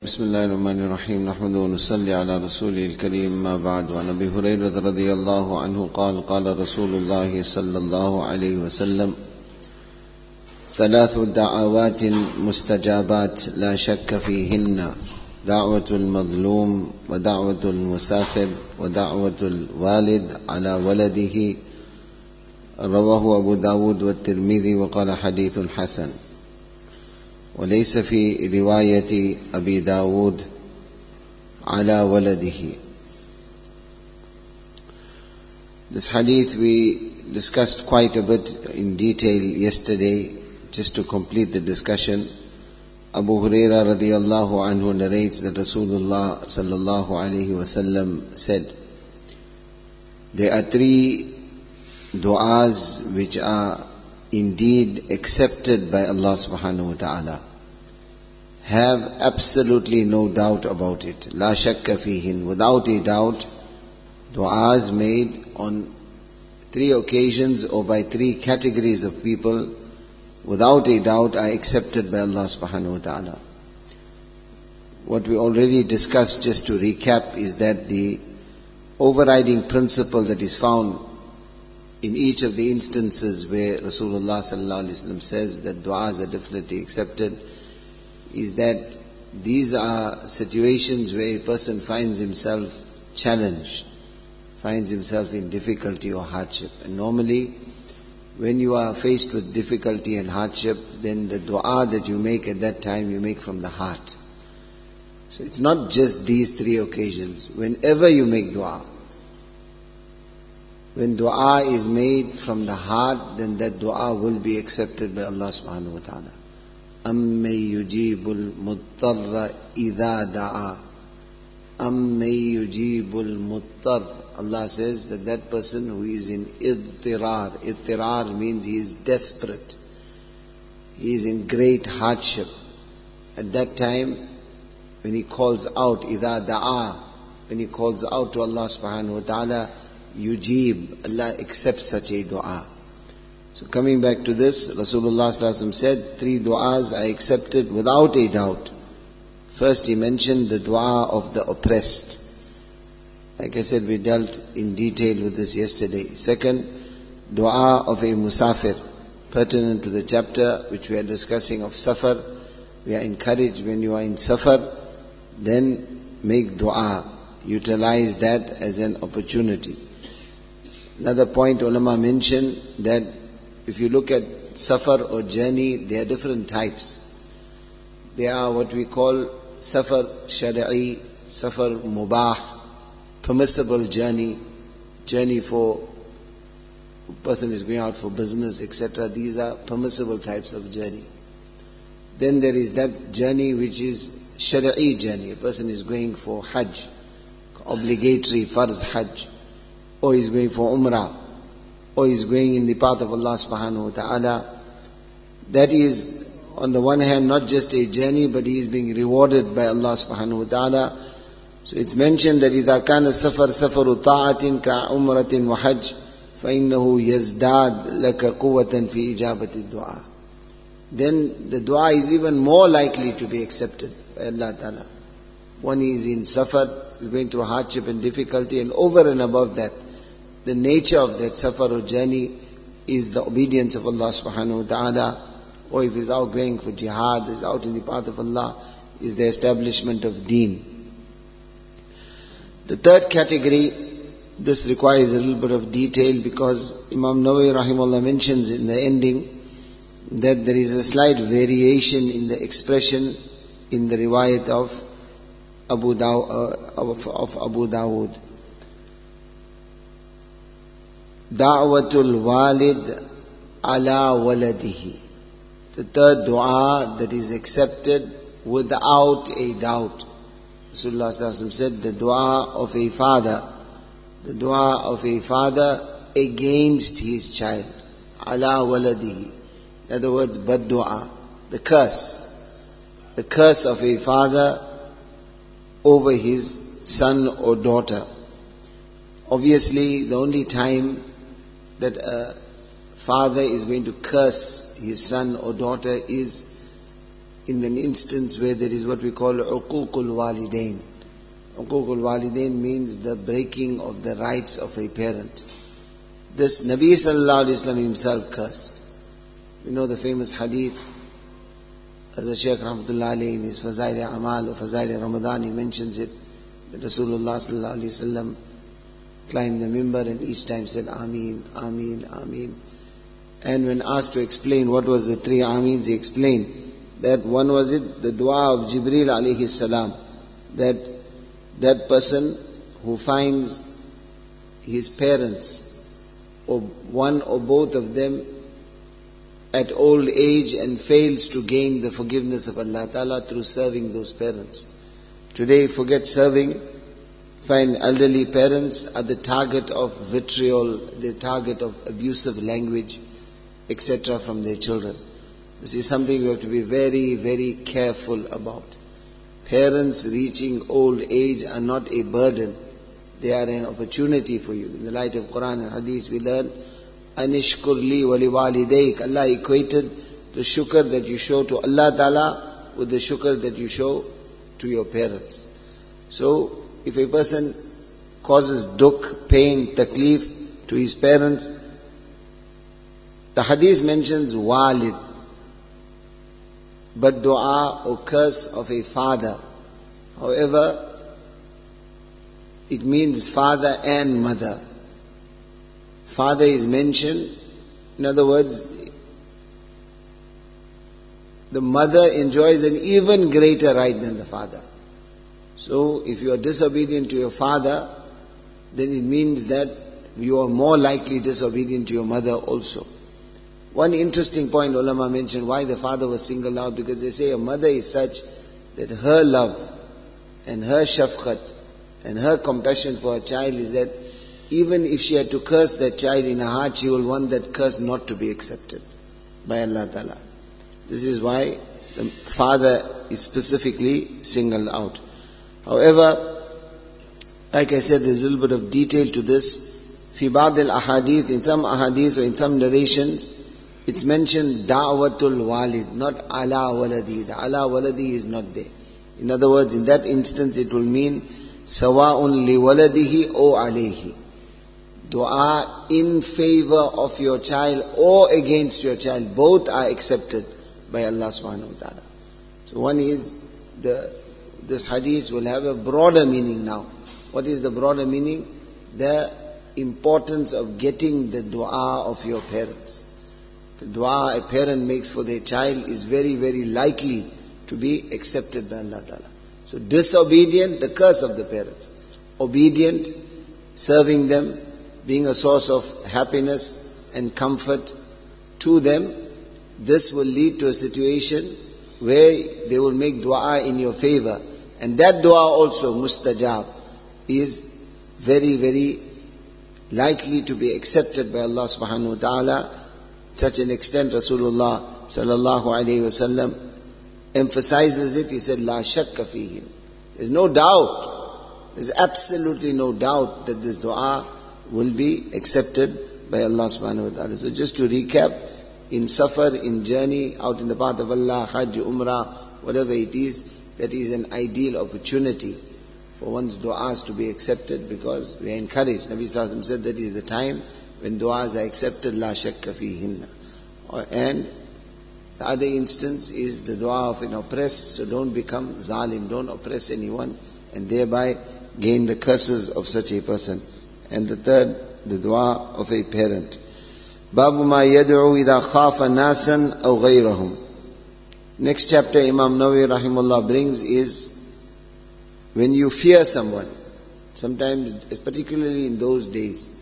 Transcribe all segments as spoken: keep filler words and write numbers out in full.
بسم الله الرحمن الرحيم نحمده ونصلي على رسوله الكريم ما بعد وعن أبي هريرة رضي الله عنه قال قال رسول الله صلى الله عليه وسلم ثلاث دعوات مستجابات لا شك فيهن دعوة المظلوم ودعوة المسافر ودعوة الوالد على ولده رواه أبو داود والترمذي وقال حديث حسن وليس في رواية أبي داود على ولده. This hadith we discussed quite a bit in detail yesterday. Just to complete the discussion, Abu Huraira radiyallahu anhu narrates that Rasulullah sallallahu alayhi wasallam said, there are three du'as which are indeed accepted by Allah subhanahu wa ta'ala. Have absolutely no doubt about it. La shakka fihin. Without a doubt, du'as made on three occasions or by three categories of people, without a doubt are accepted by Allah subhanahu wa ta'ala. What we already discussed, just to recap, is that the overriding principle that is found in each of the instances where Rasulullah sallallahu alaihi wasallam says that du'as are definitely accepted, is that these are situations where a person finds himself challenged, finds himself in difficulty or hardship. And normally, when you are faced with difficulty and hardship, then the du'a that you make at that time, you make from the heart. So it's not just these three occasions. Whenever you make du'a, when dua is made from the heart, then that dua will be accepted by Allah subhanahu wa ta'ala. أَمَّن يُجِيبُ الْمُضْطَرَّ إِذَا دَعَى أَمَّن يُجِيبُ الْمُضْطَرَّ. Allah says that that person who is in idtirar, idtirar means he is desperate, he is in great hardship. At that time, when he calls out, إِذَا دَعَى, when he calls out to Allah subhanahu wa ta'ala, Yujib, Allah accepts such a dua. So coming back to this, Rasulullah sallallahu alaihi wasallam said, three du'as are accepted without a doubt. First he mentioned the dua of the oppressed. Like I said, we dealt in detail with this yesterday. Second, dua of a musafir, pertinent to the chapter which we are discussing of safar. We are encouraged when you are in safar, then make dua. Utilize that as an opportunity. Another point ulama mentioned, that if you look at safar or journey, there are different types. There are what we call safar shari'i, safar mubah, permissible journey, journey for a person is going out for business, et cetera. These are permissible types of journey. Then there is that journey which is shari'i journey. A person is going for hajj, obligatory farz hajj, or he's going for umrah, or he's going in the path of Allah subhanahu wa ta'ala. That is, on the one hand, not just a journey, but he is being rewarded by Allah subhanahu wa ta'ala. So it's mentioned that إِذَا كَانَ السَّفَرُ سَفَرُ طَاعَةٍ كَعُمْرَةٍ وَحَجٍّ فَإِنَّهُ يَزْدَادْ لَكَ قُوَّةً فِي إِجَابَةِ الدُّعَاءِ. Then the dua is even more likely to be accepted by Allah ta'ala. One is in safar, is going through hardship and difficulty, and over and above that, the nature of that safar or journey is the obedience of Allah subhanahu wa ta'ala, or if he's out going for jihad, is out in the path of Allah, is the establishment of deen. The third category, this requires a little bit of detail, because Imam Nawawi rahimahullah mentions in the ending that there is a slight variation in the expression in the riwayat of Abu Daw, uh, of, of Abu Dawud. Da'watul walid ala waladihi. The third dua that is accepted without a doubt. Rasulullah sallallahu alaihi wasallam said, the dua of a father, the dua of a father against his child, ala waladihi. In other words, bad dua, the curse, the curse of a father over his son or daughter. Obviously, the only time that a father is going to curse his son or daughter is in an instance where there is what we call uququl walidain. Uququl walidain means the breaking of the rights of a parent. This Nabi sallallahu alaihi wasallam himself cursed. You know the famous hadith, as the Shaykh Rahmatullah alayhi in his Fazail Amal or Fazail Ramadan, he mentions it, that Rasulullah sallallahu alaihi wasallam climbed the mimbar and each time said Ameen, Ameen, Ameen. And when asked to explain what was the three Ameens, he explained that one was it, the dua of Jibreel alayhi salam, that that person who finds his parents, or one or both of them, at old age and fails to gain the forgiveness of Allah Ta'ala through serving those parents. Today, forget serving, find elderly parents are the target of vitriol, the target of abusive language, et cetera from their children. This is something we have to be very, very careful about. Parents reaching old age are not a burden. They are an opportunity for you. In the light of Quran and Hadith, we learn, Anishkur li wali walidayk. Allah equated the shukr that you show to Allah Ta'ala with the shukr that you show to your parents. So, if a person causes dukh, pain, taklif to his parents, the Hadith mentions walid, but dua or curse of a father. However, it means father and mother. Father is mentioned. In other words, the mother enjoys an even greater right than the father. So, if you are disobedient to your father, then it means that you are more likely disobedient to your mother also. One interesting point ulama mentioned why the father was singled out, because they say a mother is such that her love and her shafqat and her compassion for her child is that even if she had to curse that child in her heart, she will want that curse not to be accepted by Allah Ta'ala. This is why the father is specifically singled out. However, like I said, there's a little bit of detail to this. Fi ba'd al-ahadith, in some ahadith or in some narrations, it's mentioned da'watul walid, not ala waladi. The ala waladi is not there. In other words, in that instance, it will mean sawa'un li waladihi o alayhi. Dua in favor of your child or against your child, both are accepted by Allah subhanahu wa ta'ala. So one is, the this hadith will have a broader meaning now. What is the broader meaning? The importance of getting the dua of your parents. The dua a parent makes for their child is very, very likely to be accepted by Allah Ta'ala. So disobedient, the curse of the parents. Obedient, serving them, being a source of happiness and comfort to them, this will lead to a situation where they will make dua in your favor. And that dua also, mustajab, is very, very likely to be accepted by Allah subhanahu wa ta'ala. Such an extent, Rasulullah sallallahu alayhi wa sallam emphasizes it. He said, La shakka fihim. There's no doubt, there's absolutely no doubt that this dua will be accepted by Allah subhanahu wa ta'ala. So just to recap, in safar, in journey, out in the path of Allah, hajj, umrah, whatever it is, that is an ideal opportunity for one's du'as to be accepted, because we are encouraged. Nabi Sallallahu Alaihi Wasallam said that is the time when du'as are accepted, la shakka fihinna. And the other instance is the dua of an oppressed, so don't become zalim, don't oppress anyone, and thereby gain the curses of such a person. And the third, the dua of a parent. Babu ma yad'u idha khafa nasan aw ghayrahum. Next chapter Imam Nawawi rahimahullah brings is when you fear someone. Sometimes, particularly in those days,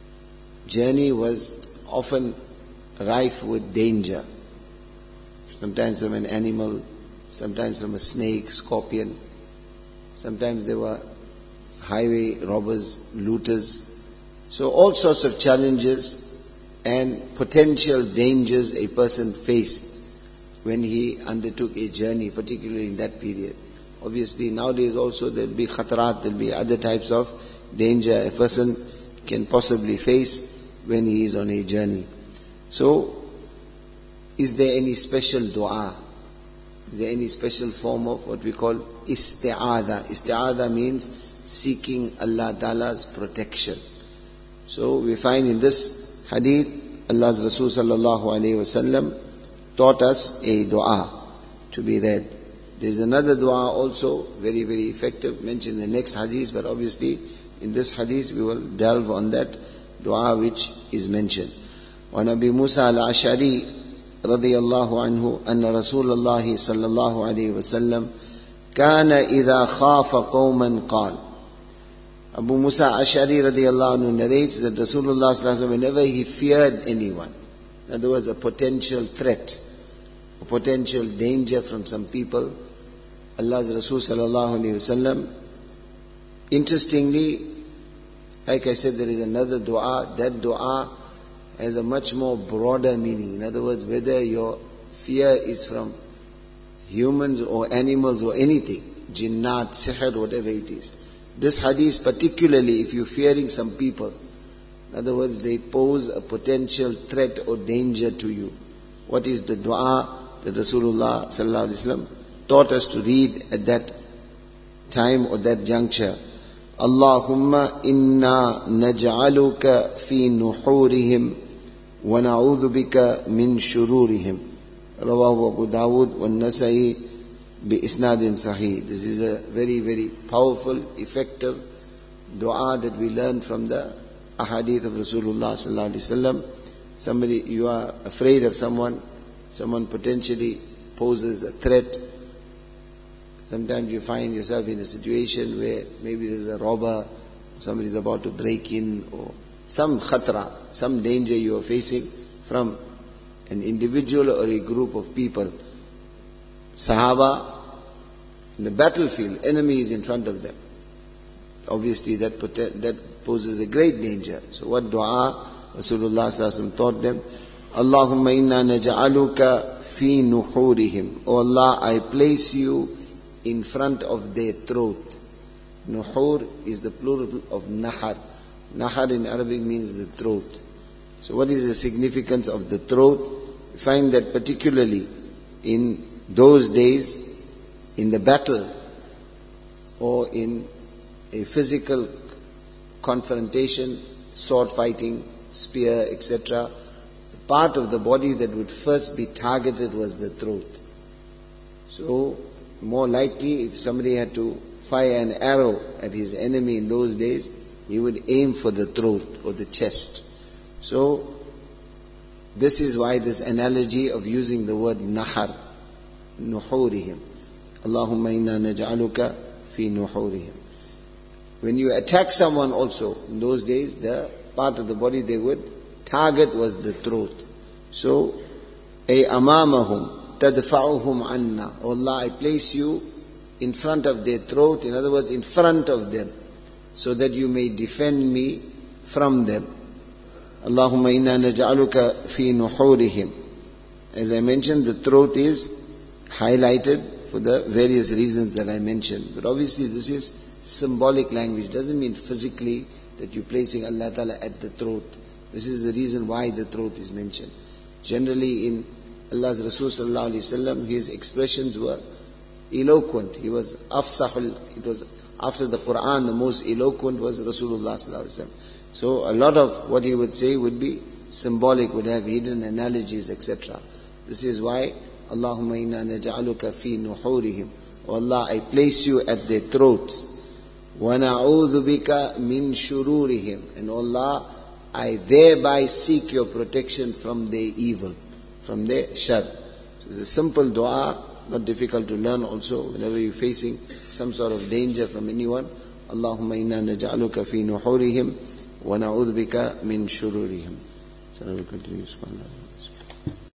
journey was often rife with danger. Sometimes from an animal, sometimes from a snake, scorpion. Sometimes there were highway robbers, looters. So all sorts of challenges and potential dangers a person faced when he undertook a journey, particularly in that period. Obviously nowadays also there will be khatarat, there will be other types of danger a person can possibly face when he is on a journey. So, is there any special dua Is there any special form of what we call isti'adha? Isti'adha means seeking Allah Ta'ala's protection. So we find in this hadith, Allah's Rasul sallallahu alayhi wa sallam taught us a dua to be read. There is another dua also, very, very effective, mentioned in the next hadith, but obviously in this hadith we will delve on that dua which is mentioned. وعن أبي موسى الأشعري رضي الله عنه أن رسول الله صلى الله عليه وسلم كان إذا خاف قوما قال. Abu Musa Ash'ari radiallahu anhu narrates that Rasulullah sallallahu alaihi wasallam, whenever he feared anyone, in other words, a potential threat, a potential danger from some people, Allah's Rasul sallallahu alaihi wasallam, interestingly, like I said, there is another dua. That dua has a much more broader meaning. In other words, whether your fear is from humans or animals or anything, jinnat, sihr, whatever it is. This hadith particularly, if you're fearing some people, in other words, they pose a potential threat or danger to you. What is the dua that Rasulullah sallallahu alaihi wasallam taught us to read at that time or that juncture? Allahumma inna naj'aluka fi nuhurihim wa na'udhu bika min shururihim. Rawahu Abu Dawud wa Nasa'i bi isnadin sahih. This is a very, very powerful, effective dua that we learn from the ahadith of Rasulullah sallallahu alaihi wasallam. Somebody, you are afraid of someone, someone potentially poses a threat. Sometimes you find yourself in a situation where maybe there's a robber, somebody is about to break in, or some khatra, some danger you are facing from an individual or a group of people. Sahaba, in the battlefield, enemy is in front of them. Obviously that that poses a great danger. So what dua Rasulullah sallallahu alaihi wasallam taught them? Allahumma inna naj'aluka fi nuhurihim. O Allah, I place you in front of their throat. Nuhur is the plural of nahar. Nahar in Arabic means the throat. So what is the significance of the throat? We find that particularly in those days, in the battle or in a physical confrontation, sword fighting, spear, et cetera, the part of the body that would first be targeted was the throat. So, more likely, if somebody had to fire an arrow at his enemy in those days, he would aim for the throat or the chest. So, this is why this analogy of using the word nahar, nuhurihim. Allahumma inna naj'aluka fi nuhurihim. When you attack someone also, in those days, the part of the body they would target was the throat. So, ay amamahum tadfa'uhum anna. Oh Allah, I place you in front of their throat, in other words, in front of them, so that you may defend me from them. Allahumma inna naj'aluka fi nuhurihim. As I mentioned, the throat is highlighted for the various reasons that I mentioned. But obviously this is symbolic language. It doesn't mean physically that you're placing Allah Ta'ala at the throat. This is the reason why the throat is mentioned. Generally in Allah's Rasul sallallahu alaihi wasallam, his expressions were eloquent. He was afsahul. It was after the Quran, the most eloquent was Rasulullah sallallahu alaihi wasallam. So a lot of what he would say would be symbolic, would have hidden analogies, et cetera. This is why Allahumma inna naj'aluka fi nuhurihim. O Allah, I place you at their throats. Wa na'udhu bika min shururihim. And O Allah, I thereby seek your protection from their evil, from their shar. So it's a simple dua, not difficult to learn also. Whenever you're facing some sort of danger from anyone, Allahumma inna naj'aluka fi nuhurihim wa na'udhu bika min shururihim. So I will continue. Subhanallah.